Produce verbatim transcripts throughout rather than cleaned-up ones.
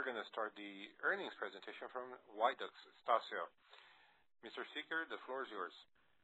we're going to start the earnings presentation from Yduqs. Stasio. Mister Seeker, the floor is yours.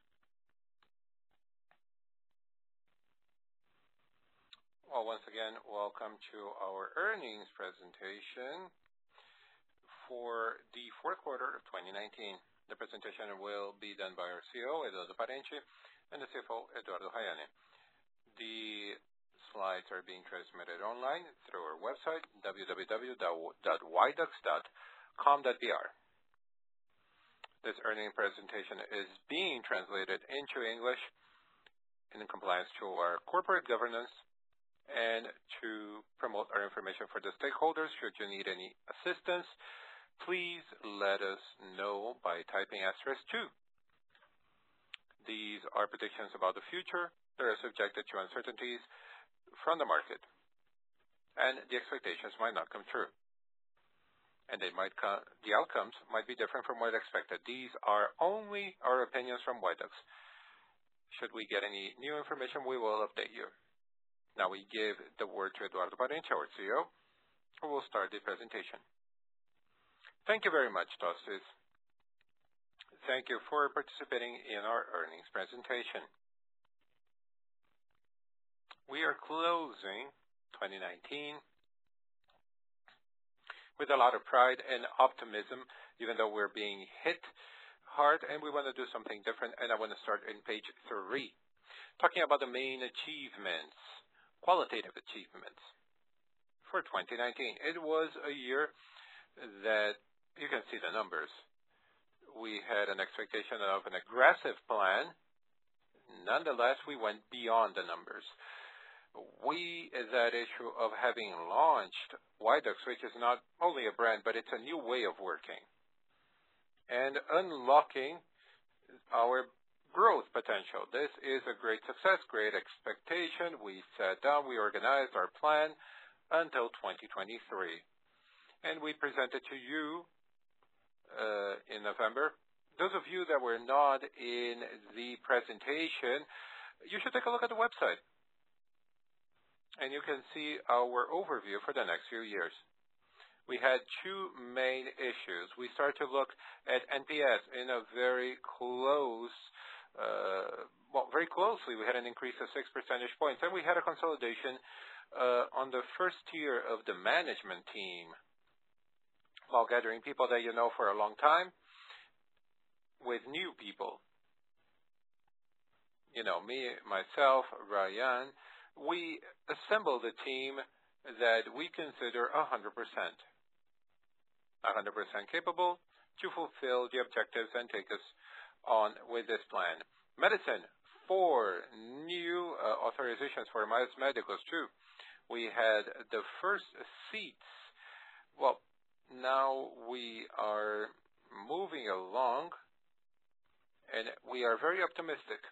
Well, once again, welcome to our earnings presentation for the fourth quarter of twenty nineteen. The presentation will be done by our C E O, Eduardo Parente, and the C F O, Eduardo Haiani. The slides are being transmitted online through our website, w w w dot yduqs dot com dot b r. This earnings presentation is being translated into English in compliance to our corporate governance and to promote our information for the stakeholders. Should you need any assistance, please let us know by typing asterisk two. These are predictions about the future. They are subjected to uncertainties from the market, and the expectations might not come true. And they might come, the outcomes might be different from what expected. These are only our opinions from Yduqs. Should we get any new information, we will update you. Now we give the word to Eduardo Parente, our C E O, who will start the presentation. Thank you very much, Tostes. Thank you for participating in our earnings presentation. We are closing twenty nineteen with a lot of pride and optimism, even though we're being hit hard, and we want to do something different. And I want to start in page three, talking about the main achievements, qualitative achievements for twenty nineteen. It was a year that you can see the numbers. We had an expectation of an aggressive plan. Nonetheless, we went beyond the numbers. We, that issue of having launched Yduqs, which is not only a brand, but it's a new way of working, and unlocking our growth potential. This is a great success, great expectation. We sat down, we organized our plan until twenty twenty-three, and we presented to you uh, in November. Those of you that were not in the presentation, you should take a look at the website, and you can see our overview for the next few years. We had two main issues. We started to look at N P S in a very close, uh, well, very closely. We had an increase of six percentage points, and we had a consolidation uh, on the first tier of the management team, while gathering people that you know for a long time with new people. You know, me, myself, Ryan, we assembled a team that we consider one hundred percent. one hundred percent capable to fulfill the objectives and take us on with this plan. Medicine, four new uh, authorizations for Mais Médicos too. We had the first seats. Well, now we are moving along, and we are very optimistic.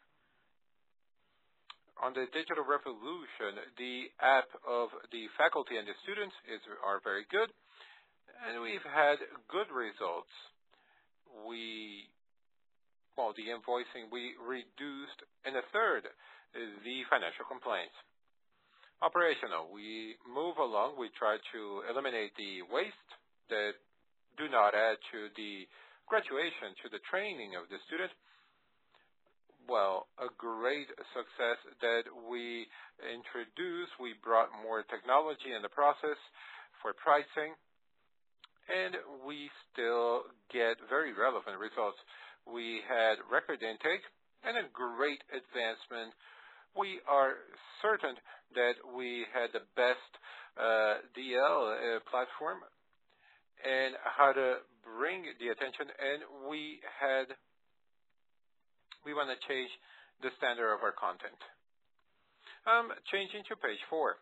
On the digital revolution, the app of the faculty and the students is are very good, and we've had good results. We, well, the invoicing, we reduced in a third the financial complaints. Operational, we move along. We try to eliminate the waste that do not add to the graduation, to the training of the student. Well, a great success that we introduced. We brought more technology in the process for pricing, and we still get very relevant results. We had record intake and a great advancement. We are certain that we had the best uh, D L uh, platform and how to bring the attention, and we had We want to change the standard of our content. Um, changing to page four.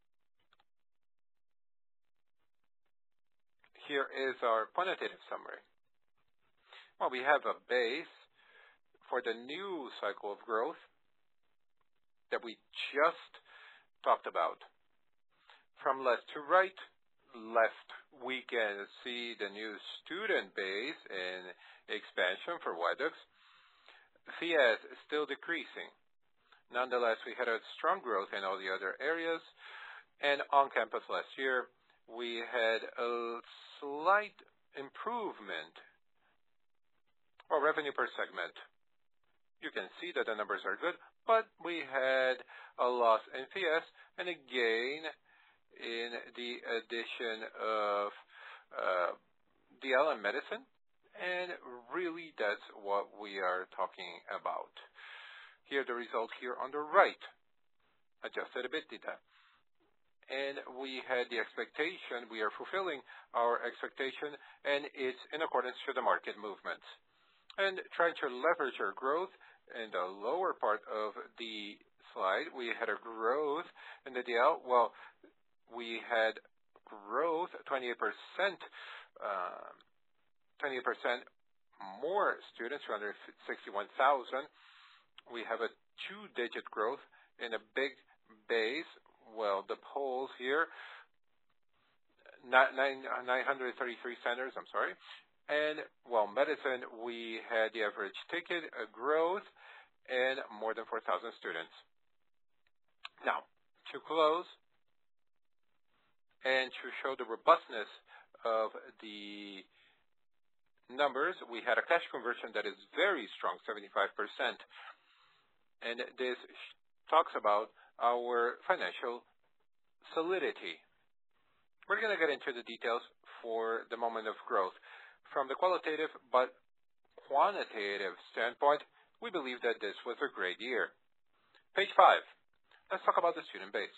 Here is our quantitative summary. Well, we have a base for the new cycle of growth that we just talked about. From left to right, left, we can see the new student base and expansion for Yduqs. F I E S is still decreasing. Nonetheless, we had a strong growth in all the other areas, and on campus last year, we had a slight improvement, or revenue per segment. You can see that the numbers are good, but we had a loss in F I E S and a gain in the addition of uh, D L and medicine, and really that's what we are talking about. Here the result here on the right, adjusted EBITDA. And we had the expectation, we are fulfilling our expectation, and it's in accordance to the market movements. And trying to leverage our growth, in the lower part of the slide, we had a growth in the D L. Well, we had growth, twenty-eight percent, uh, twenty-eight percent more students, two hundred sixty-one thousand. We have a two-digit growth in a big base. Well, the polls here, nine hundred thirty-three centers, I'm sorry. And, well, medicine, we had the average ticket, a growth, and more than four thousand students. Now, to close, and to show the robustness of the numbers, we had a cash conversion that is very strong, seventy-five percent. And this talks about our financial solidity. We're going to get into the details for the moment of growth. From the qualitative but quantitative standpoint, we believe that this was a great year. Page five. Let's talk about the student base.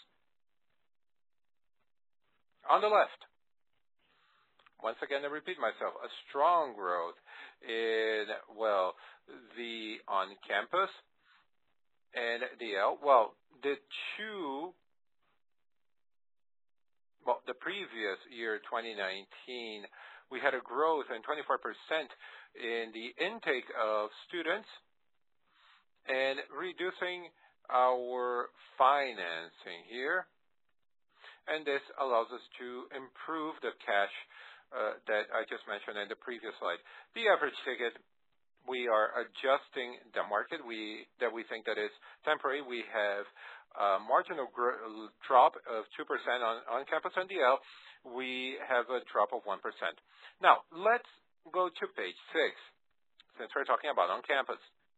On the left, once again, I repeat myself, a strong growth in, well, the on-campus and D L. Well, the two, well, the previous year, twenty nineteen, we had a growth in twenty-four percent in the intake of students and reducing our financing here. And this allows us to improve the cash uh, that I just mentioned in the previous slide. The average ticket, we are adjusting the market we that we think that is temporary. We have a marginal drop of two percent on on-campus and D L. We have a drop of one percent. Now, let's go to page six, since we're talking about on-campus.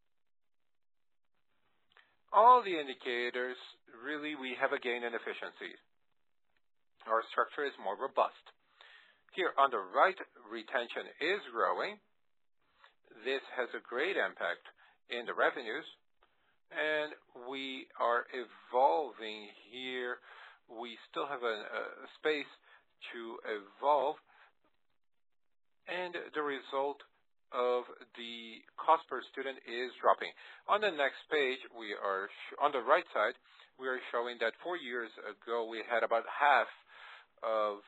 All the indicators, really, we have a gain in efficiency. Our structure is more robust. Here on the right, retention is growing. This has a great impact in the revenues, and we are evolving here. We still have a, a space to evolve, and the result of the cost per student is dropping. On the next page, we are on the right side, we are showing that four years ago we had about half of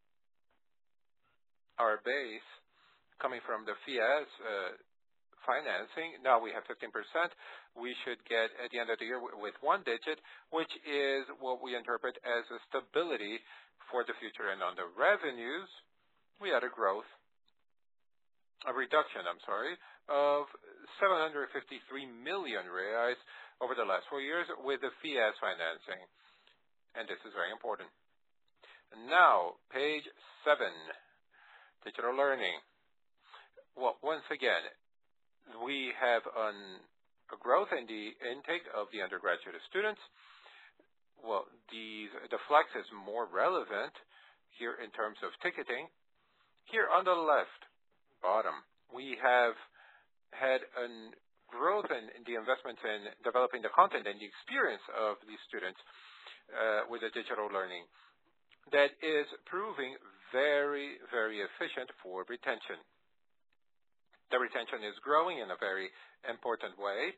our base coming from the F I E S uh, financing. Now we have fifteen percent. We should get at the end of the year with one digit, which is what we interpret as a stability for the future. And on the revenues, we had a growth, a reduction, I'm sorry, of seven hundred fifty-three million reais over the last four years with the F I E S financing. And this is very important. Now, page seven, digital learning. Well, once again, we have an, a growth in the intake of the undergraduate students. Well, the, the flex is more relevant here in terms of ticketing. Here on the left bottom, we have had a growth in, in the investments in developing the content and the experience of these students uh, with the digital learning. That is proving very, very efficient for retention. The retention is growing in a very important way.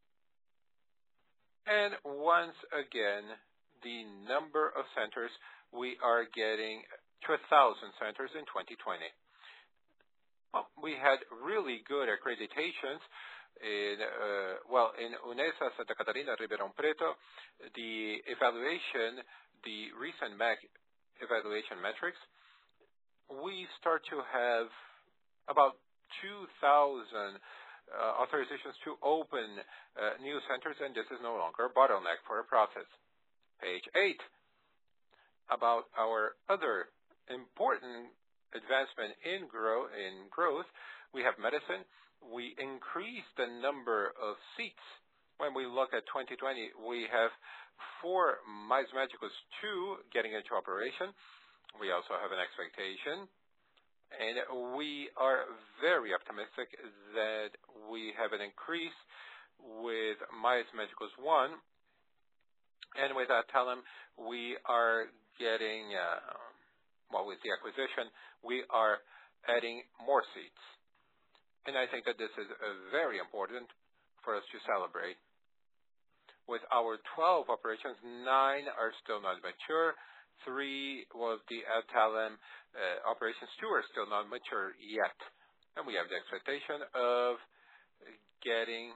And once again, the number of centers, we are getting to one thousand centers in twenty twenty. Well, we had really good accreditations in, uh, well, in UNESA, Santa Catarina, Ribeirão Preto. The evaluation, the recent M A C evaluation metrics, we start to have about two thousand uh, authorizations to open uh, new centers, and this is no longer a bottleneck for a process. Page eight, about our other important advancement in, grow, in growth. We have medicine. We increased the number of seats. When we look at twenty twenty, we have four Mais Médicos, two getting into operation. We also have an expectation, and we are very optimistic that we have an increase with Mais Médicos one, and with Adtalem, we are getting, uh, well, with the acquisition, we are adding more seats. And I think that this is uh, very important for us to celebrate. With our twelve operations, nine are still not mature. Three was the Adtalem uh, operations, two are still not mature yet. And we have the expectation of getting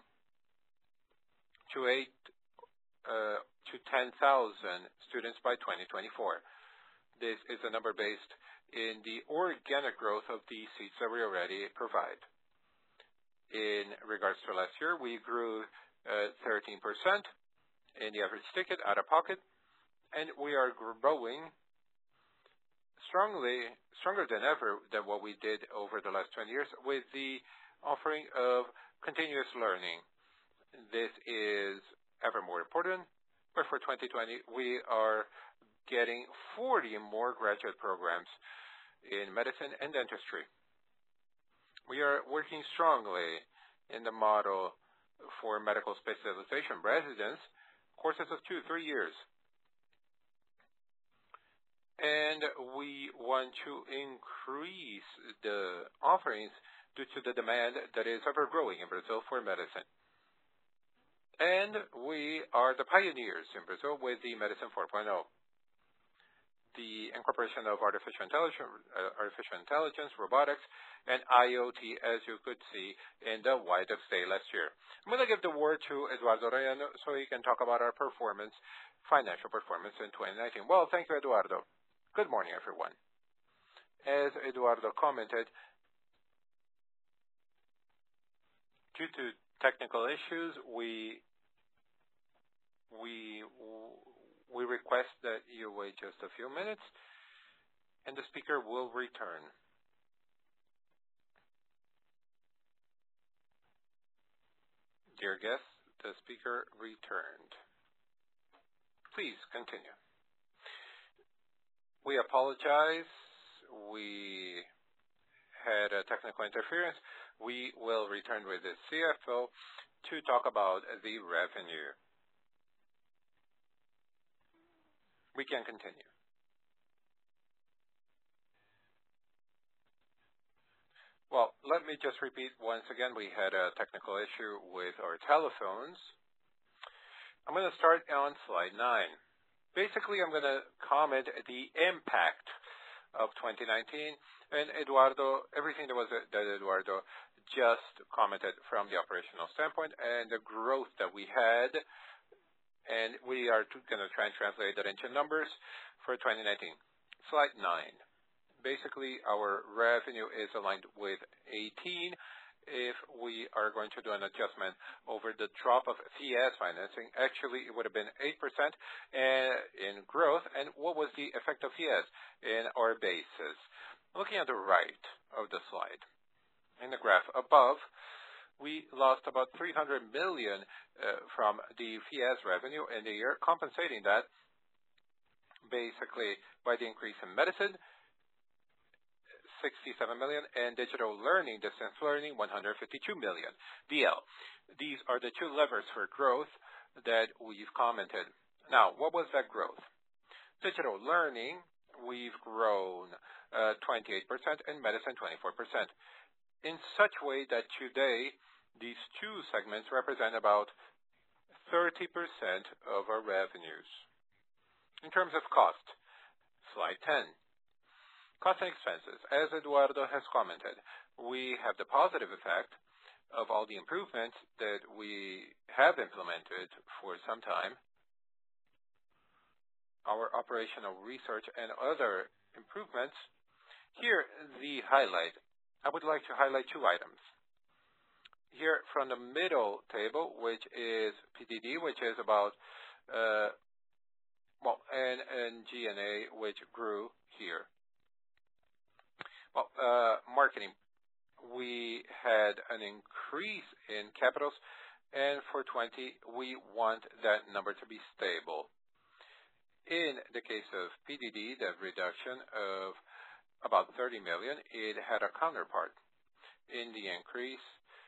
to eight uh, to ten thousand students by twenty twenty-four. This is a number based in the organic growth of the seats that we already provide. In regards to last year, we grew uh, thirteen percent in the average ticket out of pocket, and we are growing strongly, stronger than ever than what we did over the last twenty years with the offering of continuous learning. This is ever more important, but for twenty twenty, we are getting forty more graduate programs in medicine and dentistry. We are working strongly in the model for medical specialization residence, courses of two, three years. And we want to increase the offerings due to the demand that is ever growing in Brazil for medicine. And we are the pioneers in Brazil with the Medicine four point oh. The incorporation of artificial intelligence, uh, artificial intelligence, robotics, and I O T, as you could see in the White of Stay last year. I'm going to give the word to Eduardo Rayano so he can talk about our performance, financial performance in twenty nineteen. Well, thank you, Eduardo. Good morning, everyone. As Eduardo commented, due to technical issues, we we we request that you wait just a few minutes, and the speaker will return. Dear guests, the speaker returned. Please continue. We apologize. We had a technical interference. We will return with the C F O to talk about the revenue. We can continue. Well, let me just repeat once again, we had a technical issue with our telephones. I'm going to start on slide nine. Basically, I'm going to comment the impact of twenty nineteen, and Eduardo, everything that was that Eduardo just commented from the operational standpoint and the growth that we had, and we are going to try and translate that into numbers for twenty nineteen. Slide nine. Basically, our revenue is aligned with eighteen. If we are going to do an adjustment over the drop of FIES financing, actually it would have been eight percent in growth. And what was the effect of FIES in our basis? Looking at the right of the slide, in the graph above, we lost about three hundred million uh, from the FIES revenue in the year, compensating that basically by the increase in medicine, sixty-seven million, and digital learning, distance learning, one hundred fifty-two million D L. These are the two levers for growth that we've commented. Now, what was that growth? Digital learning, we've grown uh, twenty-eight percent, and medicine twenty-four percent. In such way that today, these two segments represent about thirty percent of our revenues. In terms of cost, slide ten. Cost and expenses. As Eduardo has commented, we have the positive effect of all the improvements that we have implemented for some time. Our operational research and other improvements. Here, the highlight. I would like to highlight two items. Here from the middle table, which is P D D, which is about, uh, well, and, and G N A, which grew here. Well, uh, marketing, we had an increase in capitals, and for twenty, we want that number to be stable. In the case of P D D, the reduction of about thirty million, it had a counterpart in the increase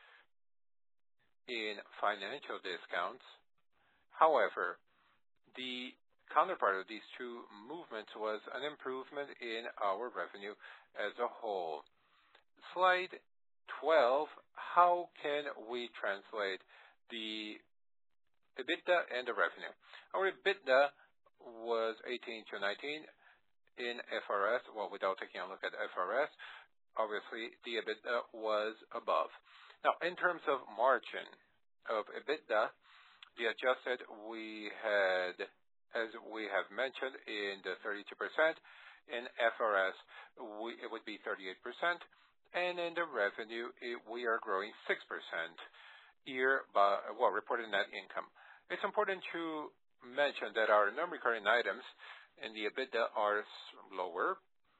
in financial discounts. However, the counterpart of these two movements was an improvement in our revenue as a whole. Slide twelve, how can we translate the EBITDA and the revenue? Our EBITDA was eighteen to nineteen in F R S, well, without taking a look at F R S, obviously the EBITDA was above. Now, in terms of margin of EBITDA, the adjusted we had, as we have mentioned, in the thirty-two percent. In F R S, we, it would be thirty-eight percent. And in the revenue, it, we are growing six percent year by, well, reported net income. It's important to mention that our non-recurring items in the EBITDA are lower,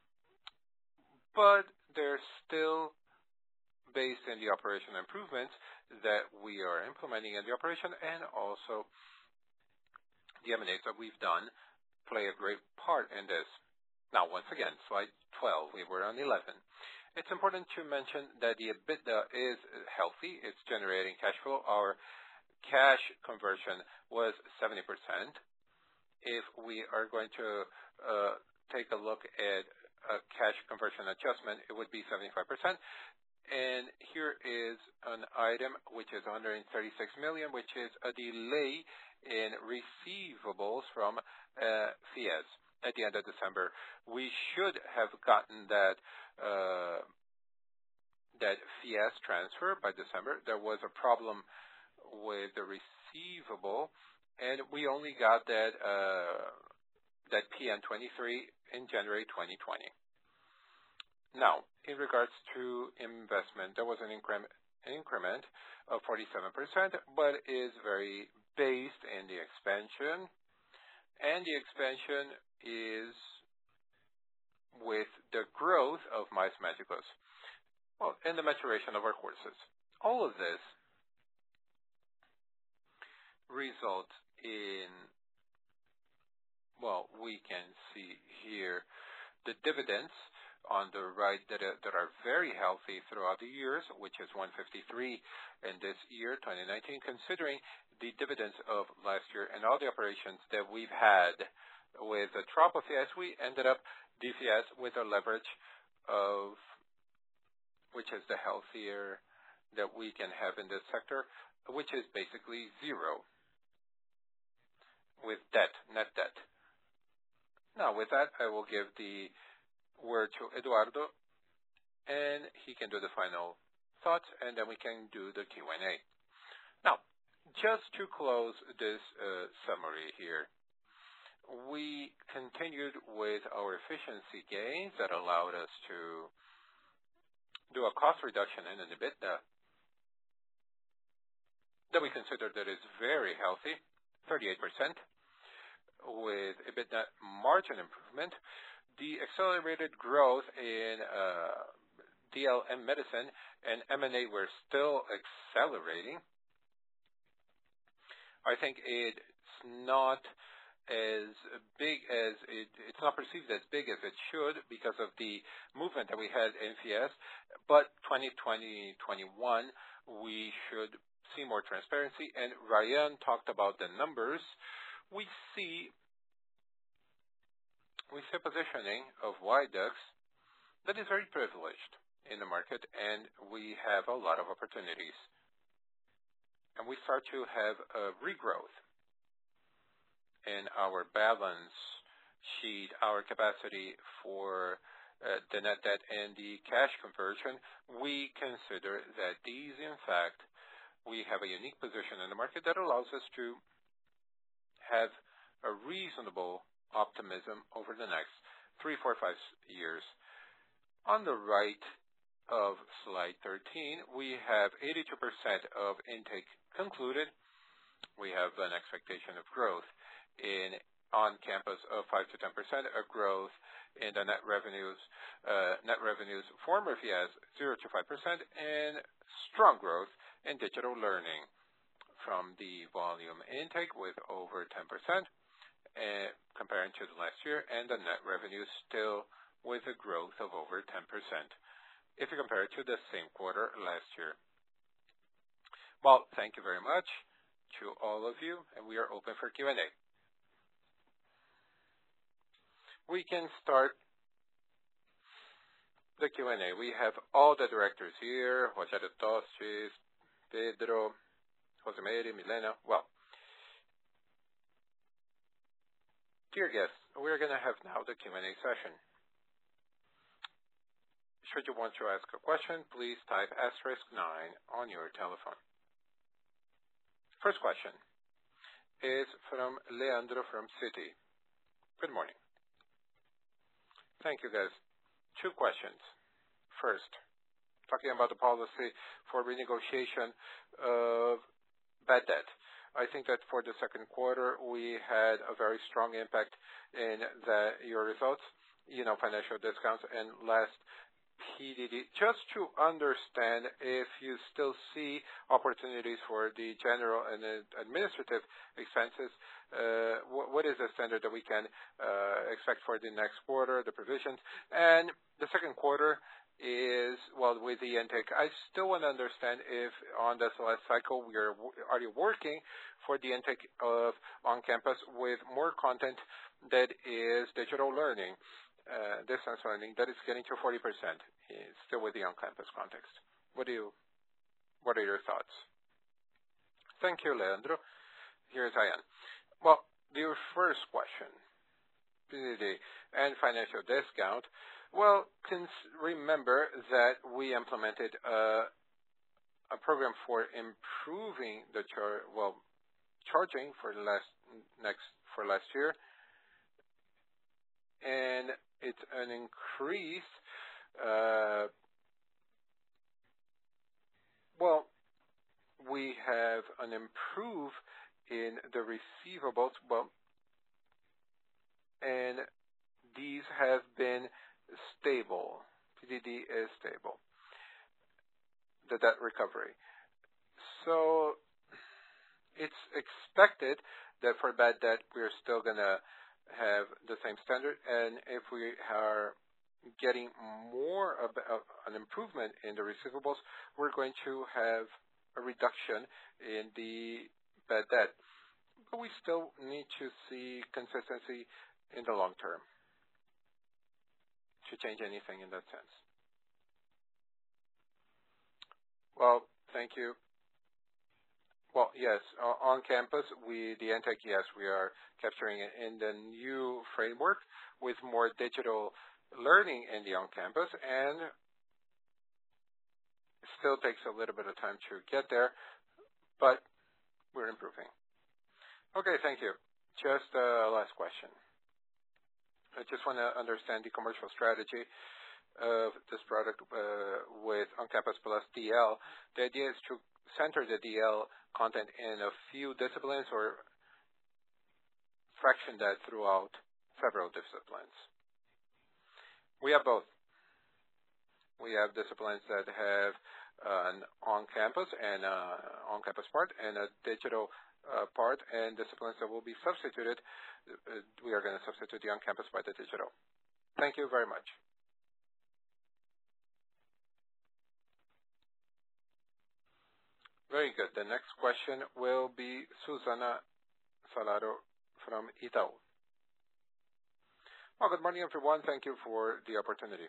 but they're still based in the operation improvements that we are implementing in the operation, and also the M and As that we've done play a great part in this. Now, once again, slide twelve, we were on eleven. It's important to mention that the EBITDA is healthy. It's generating cash flow. Our cash conversion was seventy percent. If we are going to uh, take a look at a cash conversion adjustment, it would be seventy-five percent. And here is an item which is one hundred thirty-six million, which is a delay in receivables from uh, Fies at the end of December. We should have gotten that uh, that Fies transfer by December. There was a problem with the receivable, and we only got that uh, that P N twenty-three in January twenty twenty. Now, in regards to investment, there was an increment, increment of forty-seven percent, but is very based in the expansion, and the expansion is with the growth of Mais Magicos, well, and the maturation of our courses. All of this results in, well, we can see here the dividends on the right that are, that are very healthy throughout the years, which is one fifty-three in this year, twenty nineteen, considering the dividends of last year and all the operations that we've had with the drop of Fies, we ended up D P S with a leverage of, which is the healthier that we can have in this sector, which is basically zero with debt, net debt. Now, with that, I will give the word to Eduardo, and he can do the final thoughts, and then we can do the Q and A. Now, just to close this uh, summary here, we continued with our efficiency gains that allowed us to do a cost reduction in an EBITDA that we consider that is very healthy, thirty-eight percent, with EBITDA margin improvement. The accelerated growth in uh, D L M medicine and M and A were still accelerating. I think it's not as big as it, it's not perceived as big as it should because of the movement that we had in Fies, but twenty twenty, twenty-one, we should see more transparency, and Ryan talked about the numbers. We see we see a positioning of Yduqs that is very privileged in the market, and we have a lot of opportunities. And we start to have a regrowth in our balance sheet, our capacity for uh, the net debt and the cash conversion. We consider that these, in fact, we have a unique position in the market that allows us to have a reasonable optimism over the next three, four, five years. On the right of slide thirteen, we have eighty-two percent of intake concluded. We have an expectation of growth in on campus of five to ten percent, a growth in the net revenues, uh, net revenues former Fies zero to five percent, and strong growth in digital learning from the volume intake with over ten percent uh, comparing to the last year, and the net revenue still with a growth of over ten percent if you compare it to the same quarter last year. Well, thank you very much to all of you, and we are open for Q and A. We can start the Q and A. We have all the directors here, Rogério Tostes, Pedro, Rosemary, Milena. Well, dear guests, we're going to have now the Q and A session. Should you want to ask a question, please type asterisk nine on your telephone. First question is from Leandro from Citi. Good morning. Thank you, guys. Two questions. First, talking about the policy for renegotiation of bad debt. I think that for the second quarter, we had a very strong impact in the, your results, you know, financial discounts, and last P D D. Just to understand if you still see opportunities for the general and administrative expenses, uh, what, what is the standard that we can uh, expect for the next quarter, the provisions? And the second quarter is, well, with the intake, I still want to understand if on this last cycle, we are, are you working for the intake of on-campus with more content that is digital learning, uh, distance learning, that is getting to forty percent, still with the on-campus context? What do you, what are your thoughts? Thank you, Leandro. Here's Ian. Well, your first question, P D D and financial discount. Well, remember that we implemented a, a program for improving the char well charging for the last next for last year, and it's an increase. Uh, well, we have an improve in the receivables. Well, and these have been stable. P D D is stable, the debt recovery. So it's expected that for bad debt, we're still going to have the same standard. And if we are getting more of an improvement in the receivables, we're going to have a reduction in the bad debt. But we still need to see consistency in the long term to change anything in that sense. Well, thank you. Well, yes, on campus, we the intake, yes, we are capturing it in the new framework with more digital learning in the on-campus, and it still takes a little bit of time to get there, but we're improving. Okay, thank you. Just a uh, last question. I just want to understand the commercial strategy of this product uh, with on-campus plus D L. The idea is to center the D L content in a few disciplines or fraction that throughout several disciplines. We have both. We have disciplines that have an on-campus and uh, on-campus part and a digital uh, part, and disciplines that will be substituted. Uh, we are going to substitute the on-campus by the digital. Thank you very much. Very good. The next question will be Susana Salado from Itaú. Well, good morning, everyone. Thank you for the opportunity.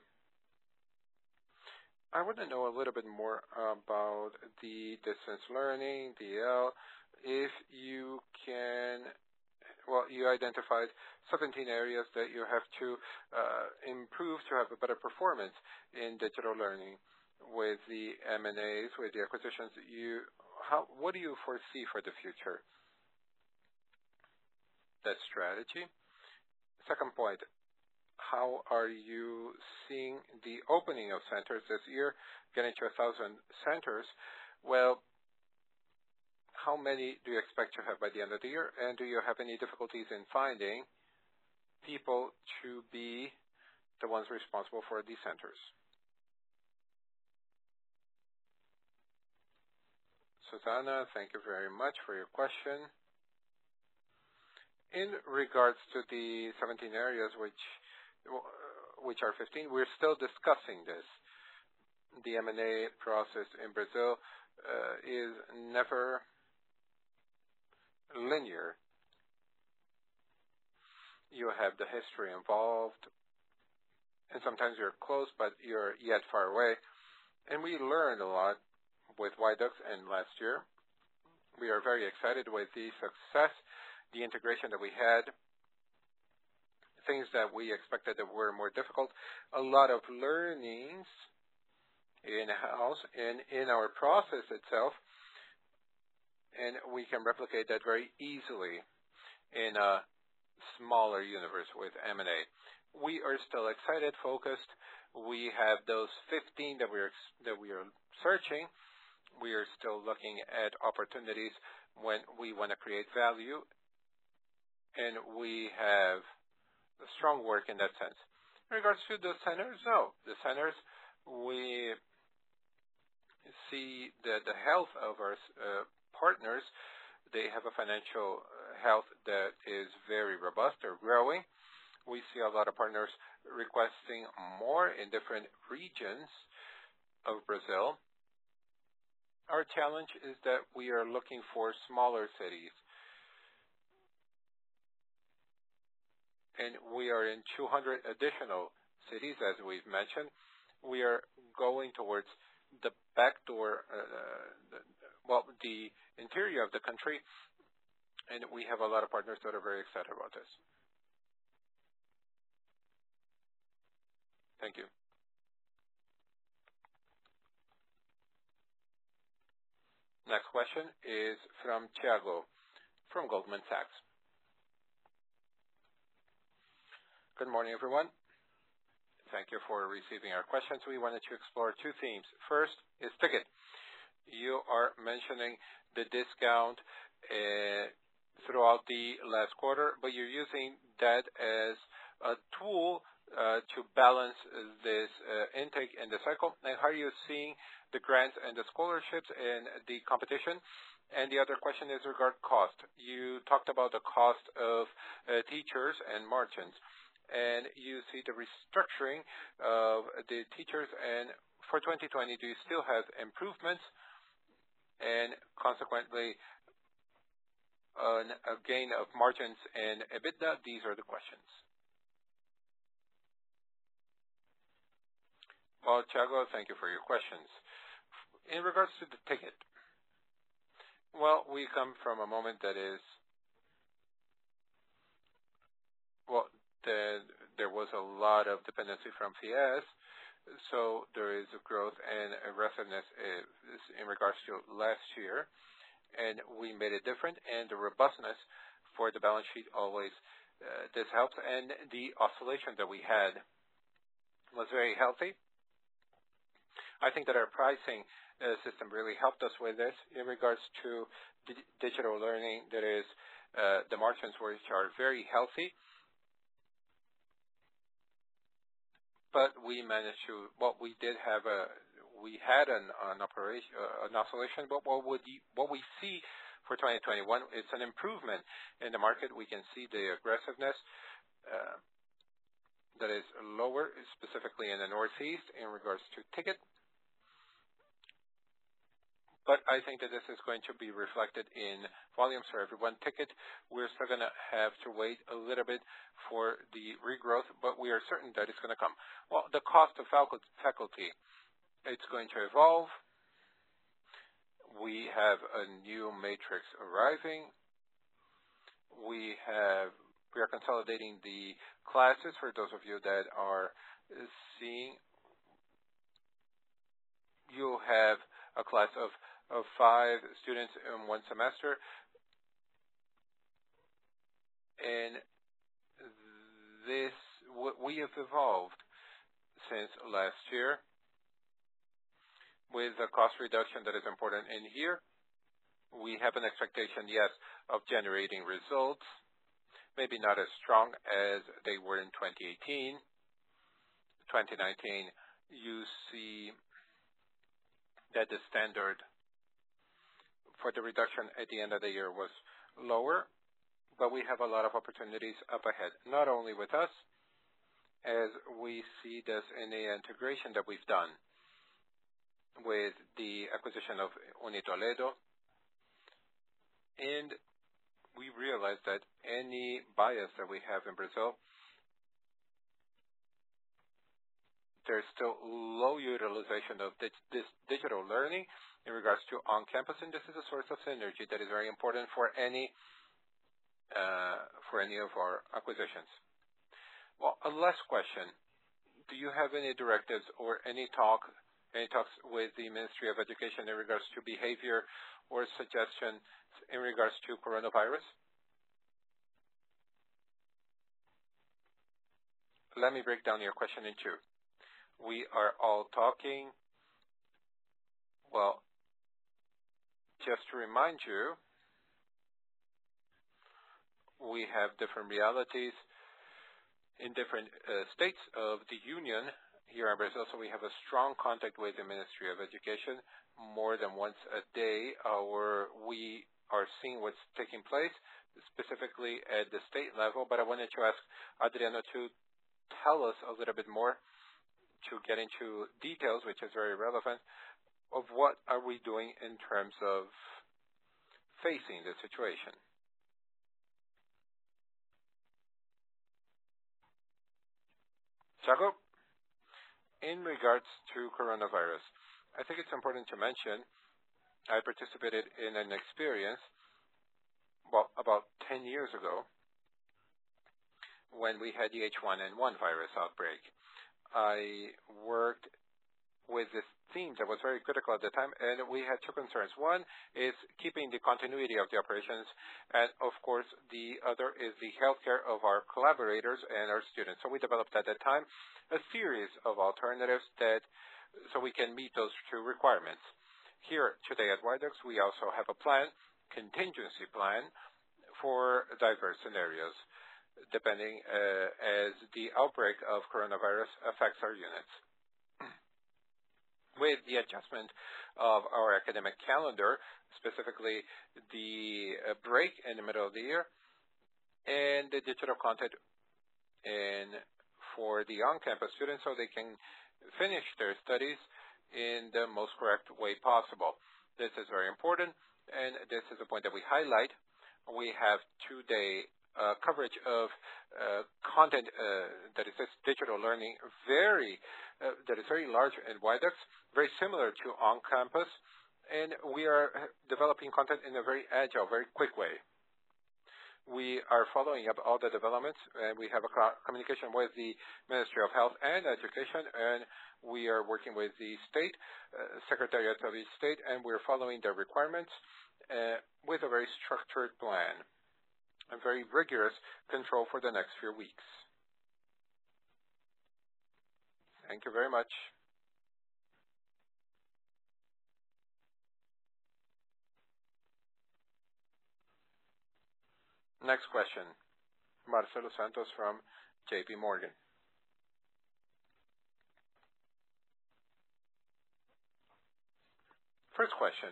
I want to know a little bit more about the distance learning, D L. If you can, well, you identified seventeen areas that you have to uh, improve to have a better performance in digital learning. With the M and As, with the acquisitions, you, how, what do you foresee for the future? That strategy. Second point, how are you seeing the opening of centers this year, getting to a thousand centers? Well, how many do you expect to have by the end of the year? And do you have any difficulties in finding people to be the ones responsible for these centers? Susana, thank you very much for your question. In regards to the seventeen areas, which which are fifteen, we're still discussing this. The M and A process in Brazil uh, is never linear. You have the history involved, and sometimes you're close, but you're yet far away. And we learned a lot with Viaducts, and last year we are very excited with the success, the integration that we had, things that we expected that were more difficult, a lot of learnings in-house and in our process itself, and we can replicate that very easily in a smaller universe with M and A. We are still excited, focused. We have those fifteen that we're that we are searching. We are still looking at opportunities when we want to create value, and we have a strong work in that sense. In regards to the centers, no. The centers, we see that the health of our uh, partners, they have a financial health that is very robust. They're growing. We see a lot of partners requesting more in different regions of Brazil. Our challenge is that we are looking for smaller cities. And we are in two hundred additional cities, as we've mentioned. We are going towards the back door, uh, the, well, the interior of the country, and we have a lot of partners that are very excited about this. Thank you. Next question is from Thiago, from Goldman Sachs. Good morning, everyone. Thank you for receiving our questions. We wanted to explore two themes. First is ticket. You are mentioning the discount uh, throughout the last quarter, but you're using that as a tool uh, to balance this uh, intake in the cycle. And how are you seeing the grants and the scholarships and the competition? And the other question is regarding cost. You talked about the cost of uh, teachers and margins, and you see the restructuring of the teachers. And for twenty twenty, do you still have improvements and consequently an, a gain of margins and EBITDA? These are the questions. Well, Thiago, thank you for your questions. In regards to the ticket, well, we come from a moment that is, well, the, there was a lot of dependency from FIES, so there is a growth and aggressiveness in regards to last year, and we made it different, and the robustness for the balance sheet always, uh, this helps, and the oscillation that we had was very healthy. I think that our pricing uh, system really helped us with this. In regards to di digital learning, that is uh, the margins which are very healthy. But we managed to, well, we did have a, we had an, an operation, uh, an oscillation, but what would you, what we see for twenty twenty-one, it's an improvement in the market. We can see the aggressiveness uh, that is lower, specifically in the Northeast in regards to ticket. But I think that this is going to be reflected in volumes for everyone. Ticket, we're still going to have to wait a little bit for the regrowth, but we are certain that it's going to come. Well, the cost of faculty, it's going to evolve. We have a new matrix arriving. We have, we are consolidating the classes for those of you that are seeing. You'll have a class of of five students in one semester, and this, we have evolved since last year with a cost reduction that is important in here. We have an expectation, yes, of generating results, maybe not as strong as they were in twenty eighteen. twenty nineteen, you see that the standard for the reduction at the end of the year was lower, but we have a lot of opportunities up ahead, not only with us, as we see this in the integration that we've done with the acquisition of Unitoledo, and we realize that any bias that we have in Brazil, there's still low utilization of this, this digital learning in regards to on-campus, and this is a source of synergy that is very important for any uh, for any of our acquisitions. Well, a last question: do you have any directives or any talk, any talks with the Ministry of Education in regards to behavior or suggestions in regards to coronavirus? Let me break down your question in two. We are all talking. Well, just to remind you, we have different realities in different uh, states of the Union here in Brazil, so we have a strong contact with the Ministry of Education more than once a day. Our, we are seeing what's taking place, specifically at the state level, but I wanted to ask Adriano to tell us a little bit more, to get into details, which is very relevant, of what are we doing in terms of facing the situation. Thiago, in regards to coronavirus, I think it's important to mention I participated in an experience, well, about ten years ago, when we had the H one N one virus outbreak. I worked with this theme that was very critical at the time, and we had two concerns. One is keeping the continuity of the operations, and of course, the other is the healthcare of our collaborators and our students. So we developed at that time a series of alternatives that, so we can meet those two requirements. Here today at Widex, we also have a plan, contingency plan, for diverse scenarios, depending uh, as the outbreak of coronavirus affects our units. With the adjustment of our academic calendar, specifically the uh, break in the middle of the year, and the digital content in, for the on-campus students so they can finish their studies in the most correct way possible. This is very important, and this is a point that we highlight. We have two-day uh, coverage of uh, content uh, that is digital learning, very uh, that is very large in Widex, very similar to on-campus, and we are developing content in a very agile, very quick way. We are following up all the developments, and we have a co communication with the Ministry of Health and Education, and we are working with the state, uh, Secretariat of each state, and we're following their requirements uh, with a very structured plan and very rigorous control for the next few weeks. Thank you very much. Next question, Marcelo Santos from J P Morgan. First question.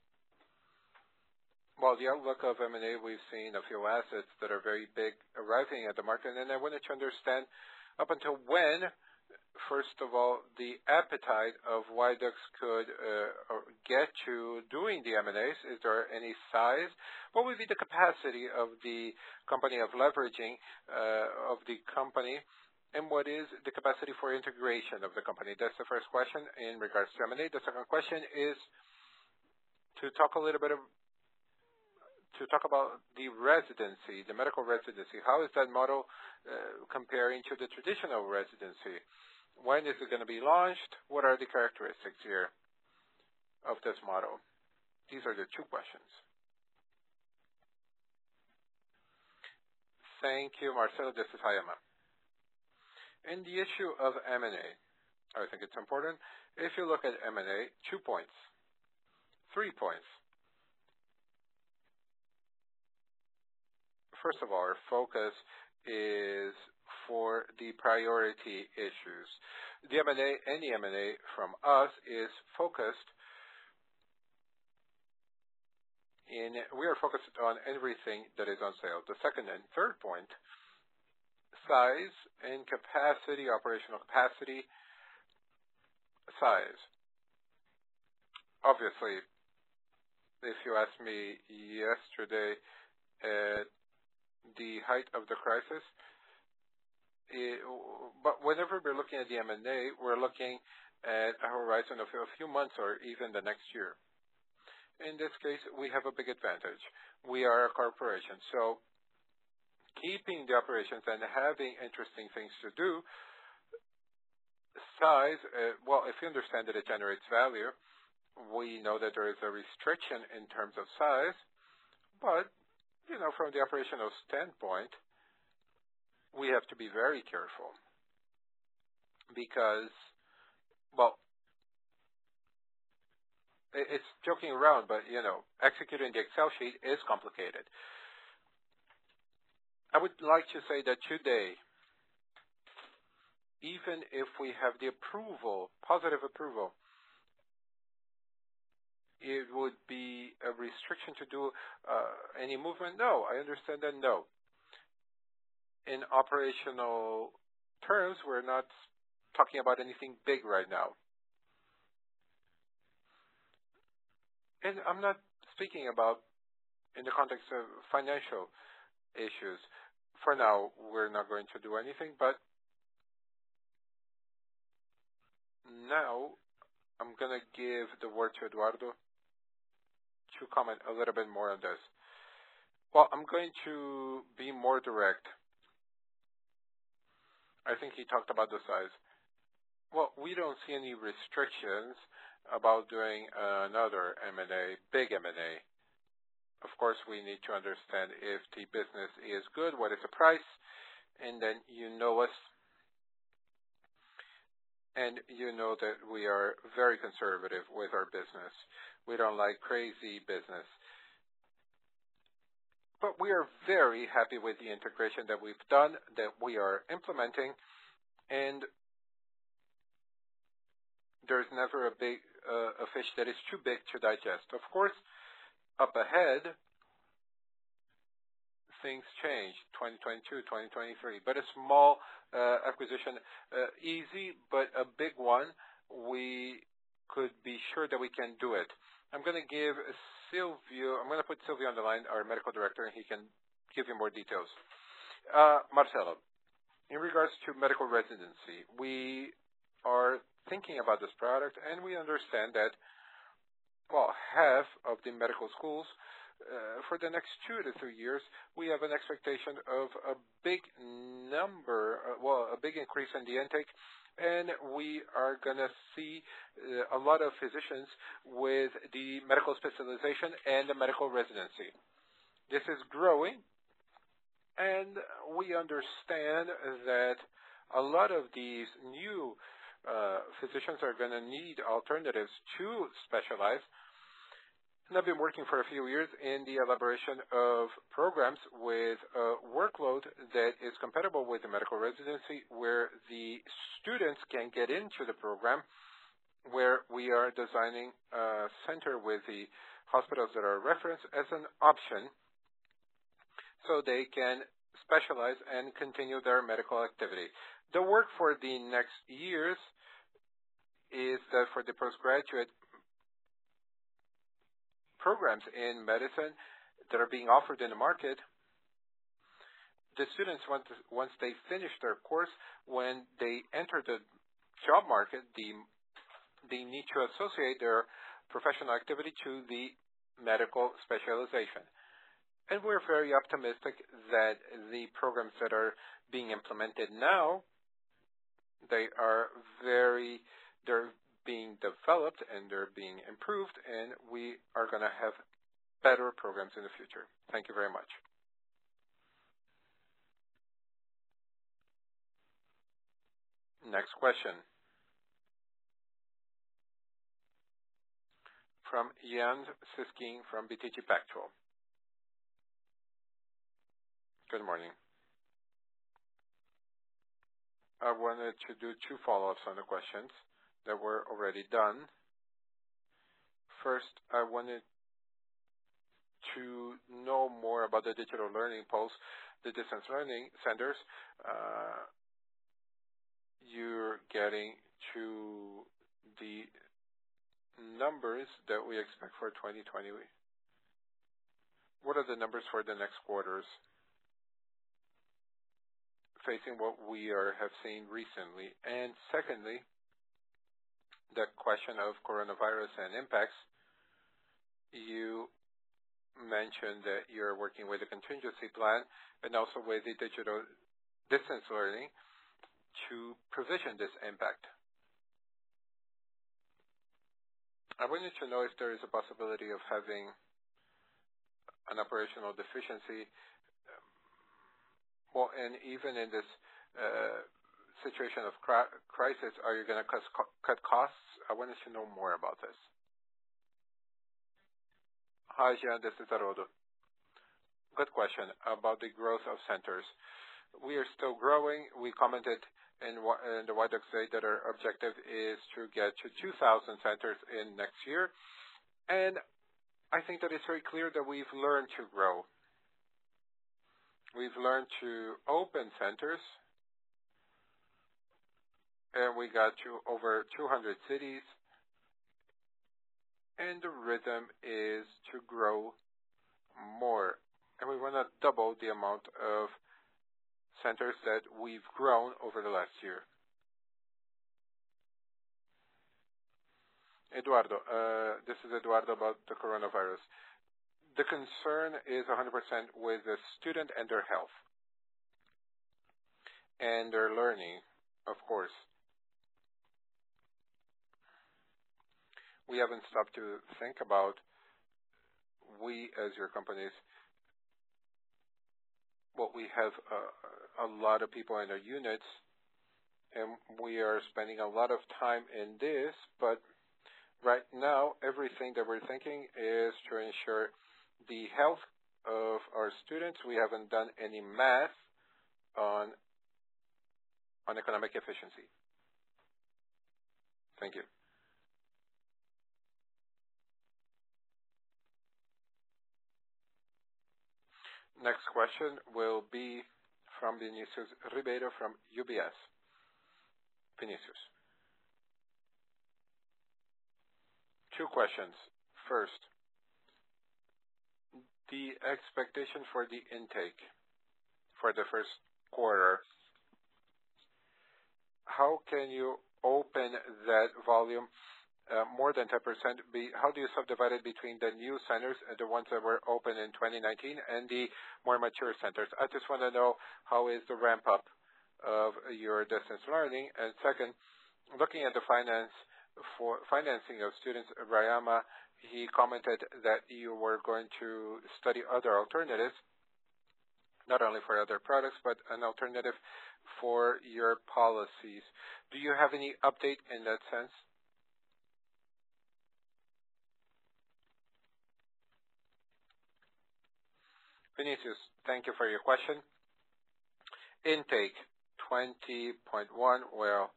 Well, the outlook of M and A, we've seen a few assets that are very big arriving at the market, and I wanted to understand up until when, first of all, the appetite of Widex could uh, get to doing the M and As. Is there any size? What would be the capacity of the company of leveraging uh, of the company? And what is the capacity for integration of the company? That's the first question in regards to M and A. The second question is to talk a little bit of to talk about the residency, the medical residency. How is that model uh, comparing to the traditional residency? When is it going to be launched? What are the characteristics here of this model? These are the two questions. Thank you, Marcelo. This is Hayama. In the issue of M and A, I think it's important. If you look at M and A, two points, three points. first of all, our focus is for the priority issues. The M and A, any M and A from us is focused in, we are focused on everything that is on sale. The second and third point, size and capacity, operational capacity, size. Obviously, if you asked me yesterday at the height of the crisis, it, but whenever we're looking at the M and A, we're looking at a horizon of a few months or even the next year. In this case, we have a big advantage. We are a corporation, so keeping the operations and having interesting things to do, size, uh, well, if you understand that it generates value, we know that there is a restriction in terms of size, but, you know, from the operational standpoint, we have to be very careful because, well, it's joking around, but, you know, executing the Excel sheet is complicated. I would like to say that today, even if we have the approval, positive approval, it would be a restriction to do uh, any movement? No, I understand that, no. In operational terms, we're not talking about anything big right now. And I'm not speaking about in the context of financial issues. For now, we're not going to do anything, but now I'm going to give the word to Eduardo to comment a little bit more on this. Well, I'm going to be more direct. I think he talked about the size. Well, we don't see any restrictions about doing another M and A, big M and A. Of course, we need to understand if the business is good, what is the price, and then you know us, and you know that we are very conservative with our business. We don't like crazy business. But we are very happy with the integration that we've done, that we are implementing, and there's never a big uh, a fish that is too big to digest. Of course, up ahead, things change, twenty twenty-two, twenty twenty-three. But a small uh, acquisition, uh, easy, but a big one, we could be sure that we can do it. I'm going to give Silvio, I'm going to put Silvio on the line, our medical director, and he can give you more details. Uh, Marcelo, in regards to medical residency, we are thinking about this product, and we understand that, well, half of the medical schools, uh, for the next two to three years, we have an expectation of a big number, uh, well, a big increase in the intake, and we are going to see uh, a lot of physicians with the medical specialization and the medical residency. This is growing, and we understand that a lot of these new Uh, physicians are going to need alternatives to specialize. And I've been working for a few years in the elaboration of programs with a workload that is compatible with the medical residency, where the students can get into the program, where we are designing a center with the hospitals that are referenced as an option so they can specialize and continue their medical activity. The work for the next years is that for the postgraduate programs in medicine that are being offered in the market, the students, once, once they finish their course, when they enter the job market, the, they need to associate their professional activity to the medical specialization. And we're very optimistic that the programs that are being implemented now, they are very, they're being developed and they're being improved, and we are going to have better programs in the future. Thank you very much. Next question. From Jan Sisking from B T G Pactual. Good morning. I wanted to do two follow-ups on the questions that were already done. First, I wanted to know more about the digital learning pulse, the distance learning centers. Uh, you're getting to the numbers that we expect for twenty twenty. What are the numbers for the next quarters, facing what we are, have seen recently? And secondly, the question of coronavirus and impacts. You mentioned that you're working with a contingency plan and also with the digital distance learning to provision this impact. I wanted to know if there is a possibility of having an operational deficiency. Um, well, and even in this uh, situation of cri- crisis, are you going to cut, cut costs? I wanted to know more about this. Hi, Jean, this is Haroldo. Good question about the growth of centers. We are still growing. We commented in, in the White Oak Day that our objective is to get to two thousand centers in next year. And I think that it's very clear that we've learned to grow. We've learned to open centers, and we got to over two hundred cities. And the rhythm is to grow more. And we want to double the amount of centers that we've grown over the last year. Eduardo, uh, this is Eduardo about the coronavirus. The concern is one hundred percent with the student and their health. And their learning, of course. We haven't stopped to think about, we as your companies, well, we have a, a lot of people in our units, and we are spending a lot of time in this, but right now, everything that we're thinking is to ensure the health of our students. We haven't done any math on, on economic efficiency. Thank you. Next question will be from Vinicius Ribeiro from U B S. Vinicius. Two questions. First, the expectation for the intake for the first quarter. How can you open that volume uh, more than ten percent? Be, how do you subdivide it between the new centers and the ones that were open in twenty nineteen and the more mature centers? I just want to know how is the ramp up of your distance learning. And second, looking at the finance for financing of students, Rayama, he commented that you were going to study other alternatives, not only for other products, but an alternative for your policies. Do you have any update in that sense? Vinicius, thank you for your question. Intake twenty point one, well,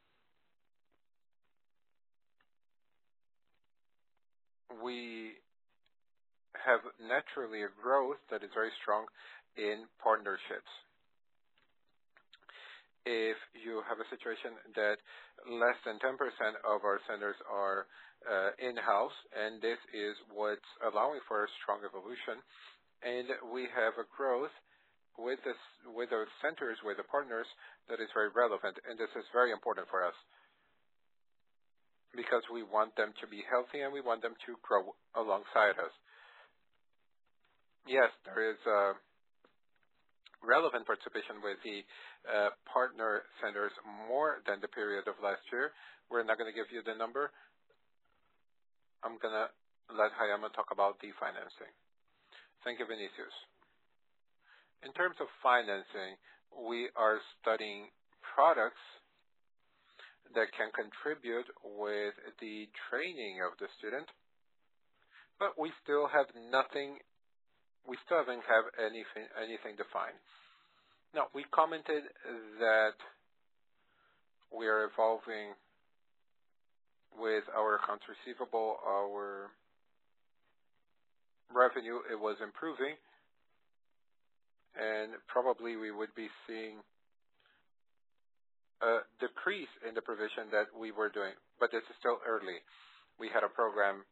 we have naturally a growth that is very strong in partnerships. If you have a situation that less than ten percent of our centers are uh, in-house, and this is what's allowing for a strong evolution, and we have a growth with this, with those centers, with the partners, that is very relevant, and this is very important for us because we want them to be healthy and we want them to grow alongside us. Yes, there is a relevant participation with the uh, partner centers more than the period of last year. We're not going to give you the number. I'm going to let Hayama talk about the financing. Thank you, Vinicius. In terms of financing, we are studying products that can contribute with the training of the student, but we still have nothing we still haven't have anything, anything defined. Now, we commented that we are evolving with our accounts receivable, our revenue, it was improving, and probably we would be seeing a decrease in the provision that we were doing, but this is still early. We had a program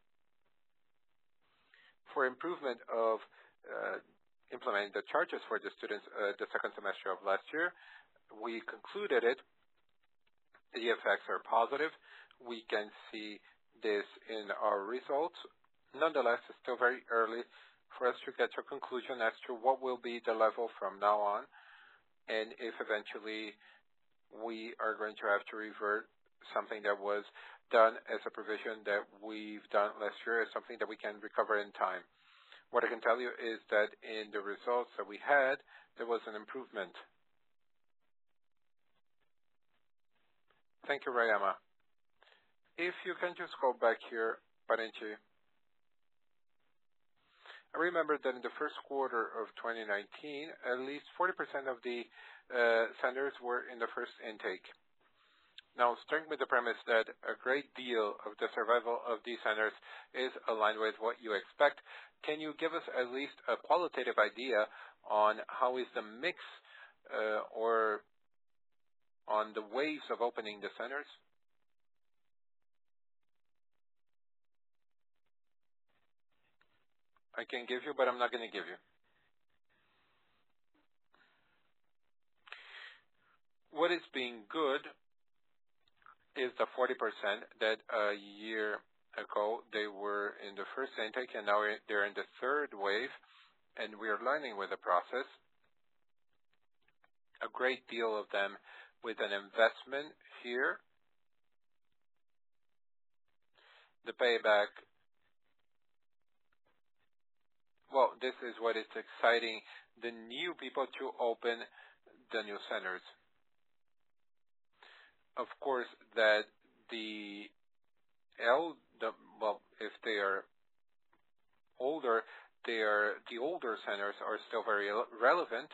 for improvement of uh, implementing the charges for the students uh, the second semester of last year. We concluded it. The effects are positive. We can see this in our results. Nonetheless, it's still very early for us to get to a conclusion as to what will be the level from now on, and if eventually we are going to have to revert something that was done as a provision that we've done last year as something that we can recover in time. What I can tell you is that in the results that we had, there was an improvement. Thank you, Rayama. If you can just go back here, Parente. I remember that in the first quarter of twenty nineteen, at least forty percent of the uh, centers were in the first intake. Now, starting with the premise that a great deal of the survival of these centers is aligned with what you expect, can you give us at least a qualitative idea on how is the mix uh, or on the waves of opening the centers? I can give you, but I'm not going to give you. What is being good is the forty percent that a year ago they were in the first intake, and now they're in the third wave, and we are learning with the process. A great deal of them with an investment here. The payback, well, this is what is exciting the new people to open the new centers. Of course, that the L, the, well, if they are older, they are, the older centers are still very relevant.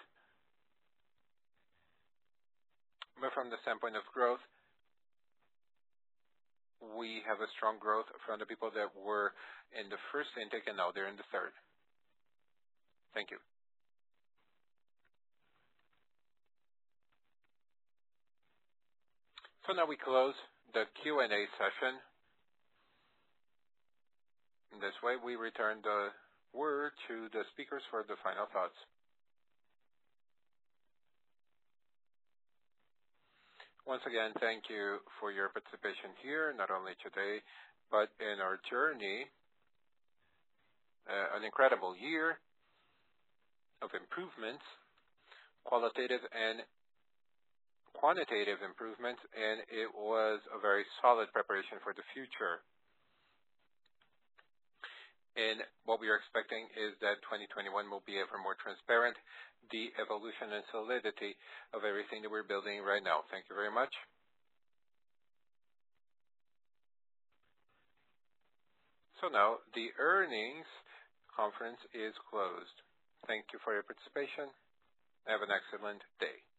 But from the standpoint of growth, we have a strong growth from the people that were in the first intake and now they're in the third. Thank you. So now we close the Q and A session. In this way, we return the word to the speakers for the final thoughts. Once again, thank you for your participation here, not only today, but in our journey, uh, an incredible year of improvements, qualitative and quantitative improvements, and it was a very solid preparation for the future. And what we are expecting is that twenty twenty-one will be ever more transparent, the evolution and solidity of everything that we're building right now. Thank you very much. So now the earnings conference is closed. Thank you for your participation. Have an excellent day.